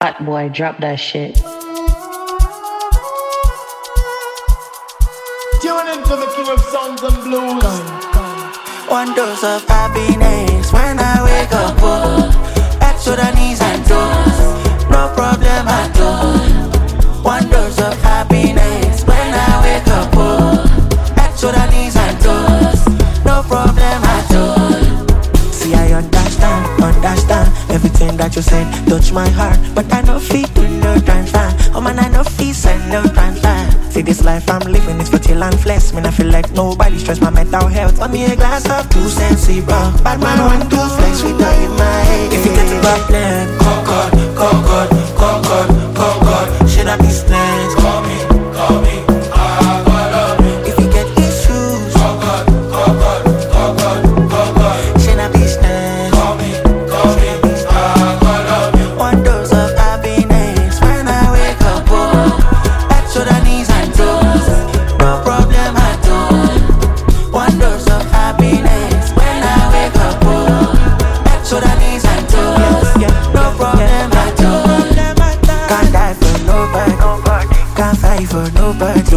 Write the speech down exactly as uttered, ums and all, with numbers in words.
Hot boy, drop that shit. Tune into the king of sounds and blues. One dose of happiness when I wake up, oh. Back to the knees and toes, no problem at all. One dose of happiness when I wake up, oh. Back to the knees and toes, no problem at all. See, I understand, understand everything that you said, touch my heart. But I know feet to no transfer. Oh man, I know feet and no transfer. See, this life I'm living is for chill and flesh. Man, I feel like nobody stress my mental health. Want me a glass of two sensi, bro. Bad man want to flex with her in my head. If you get a problem, call God, call God, call God, call God. Should I be snatched? Call me, call me, ah, call on me. If you get issues, call God, call God, call God, call God. Should I be snatched? Call me, call me, ah, call on me. One dose of happiness when I wake up, oh. Back to the knees and toes, no problem at all. One dose of happiness when I wake up, oh. Back to the knees and toes, no problem at all. Can't die for nobody, can't fight for nobody.